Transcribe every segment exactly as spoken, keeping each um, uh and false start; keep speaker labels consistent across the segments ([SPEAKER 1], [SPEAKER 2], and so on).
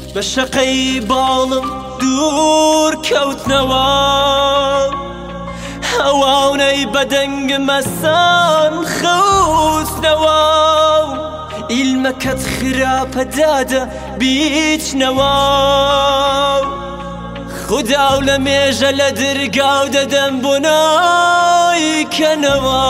[SPEAKER 1] بە شەقەی باڵم دوور کەوتنەوە هەواونەی بەدەنگ مەسان خەوتنەوە ئیلمەکەت خراپە دادە بیچنەوە خوداو لە مێژە لە دەرگاو دەدەم بۆ نایکەنەوە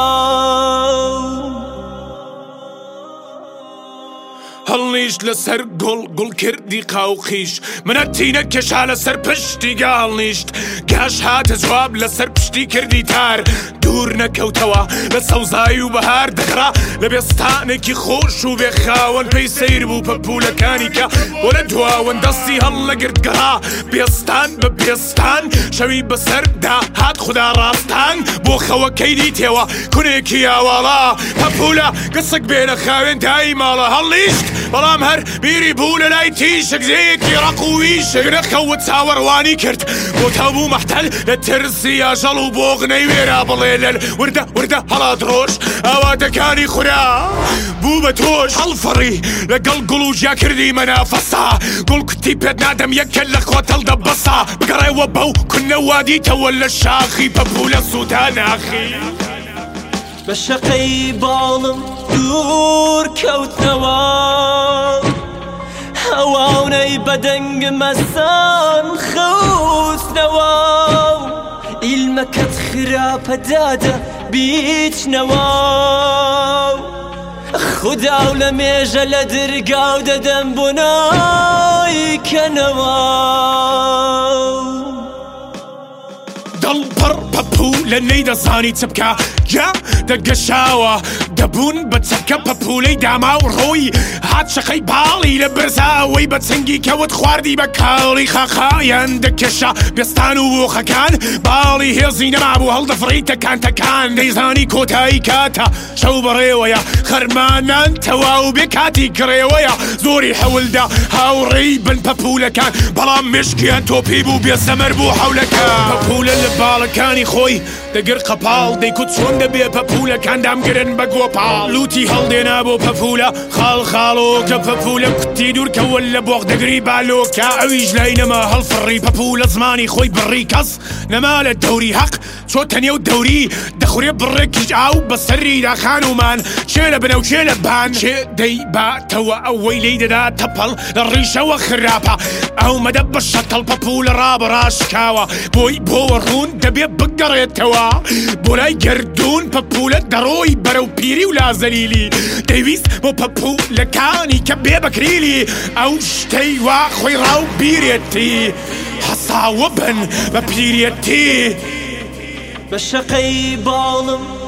[SPEAKER 2] هەڵنیشت لەسەر گوڵ گوڵ کردی قاوقیش منە تینە کێشا لەسەر پشتی گاڵنیشت گاش هاتە جواب لەسەر پشتی کردی تار دوور نەکەوتەوە لە سەوزایی و بەهار دەگڕا لە بێستانێکی خۆش و بێخاوەن پێی سەیر بوو پەپولەکانی کە بۆ لە دواون دەستی هەڵ لەگرت گەڕا بێستان بە بێستان شەوی بەسەردا هات خوددا ڕاستان بۆ خەوەکەی دیتێوە کونێکی ئاواڵا پەپولە گەسەک بێنە خاوێن دایی ماڵە هەڵیشت بەڵام هەر بیری بوو لە لای تیشک زەیەکی ڕەقووی شگرە خەوت چاوەڕوانی کرد بۆ تابوو مەحتەل لە ترسی ئاژەڵ و بۆغنەی وێرا بڵێ لەل وردە وردە هەڵا درۆژ ئاواتەکانی خورا بوو بە تۆش هەڵفەڕی لەگەڵ گوڵ و ژیا کردی مەنافەسا گوڵ کوتی پێت نادەم یەکە لە خۆتەڵ دەبەسا بگەڕێوە بەو کونەوادیتەوە لە شاخی پەپولە سووتاناخی
[SPEAKER 1] بە شەقەی باڵم دوور کەوتنەوە هەواونەی بەدەنگ مەسان خەوتنەوە ئیلمەکەت خراپە دادە بیچنەوە خوداو لە مێژە لە دەرگاو دەدەم بۆ نایکەنەوە
[SPEAKER 2] دڵپڕ پەپولە نەیدەزانی چ بکە جا دەگەشاوە دەبوون بە چەکە پەپولەی داما و ڕۆی هات شەقەی باڵی لە برزاوەی بە چنگی کەوت خواردی بە کاڵی خاخایان دەکێشە بێستان و وۆخەکان باڵی هێزی نەمابوو هەڵدەفڕی تەکانتەکان دەیزانی کۆتایی کاتە شەو بەڕێوەیە خەرمانان تەواو بێ کاتی کڕێوەیە زۆری حەولدا هاوڕێی بن پەپولەکان بەڵام مشکیان تۆپی بوو بێزەمەر بوو حەولەکە پەپولە لە باڵەکانی خۆی دەگر قەپاڵ دەیکوت چۆن دەبێ پەپولەکان دامگرن بە گۆپاڵ لوتی هەڵدێنا بۆ پەپولە خاڵ خاڵۆ کە پەپولە کوتی دوورکەوە لە بۆخ دەگری بالۆکە ئەویش لای نەما هەڵفڕی پەپولە زمانی خۆی بڕی کەس نەما لە دەوری حەق چۆتە نێو دەوری دەخورێ بڕێکیش ئاو بەسەریدا خانومان چێ لە بنەو چێ لە بان چێ دەیباتەوە ئەوەی لی دەدا تەپەڵ لە ڕیشەوە خراپە ئەو مەدە بە شەتەڵ پەپولە ڕابڕاشکاوە بۆی بۆوە ڕوون دەبێ بگەڕێتەوە بۆ لای گردون پەپولە دەڕۆی بەرەو پیری و لازەلیلی دەیویست بۆ پەپولەکانی کە بێ بەکریلی ئەو شتەی وا خۆی ڕاو بیرێتی هەساوە بن بە پیرێتی
[SPEAKER 1] بە شەقەی باڵم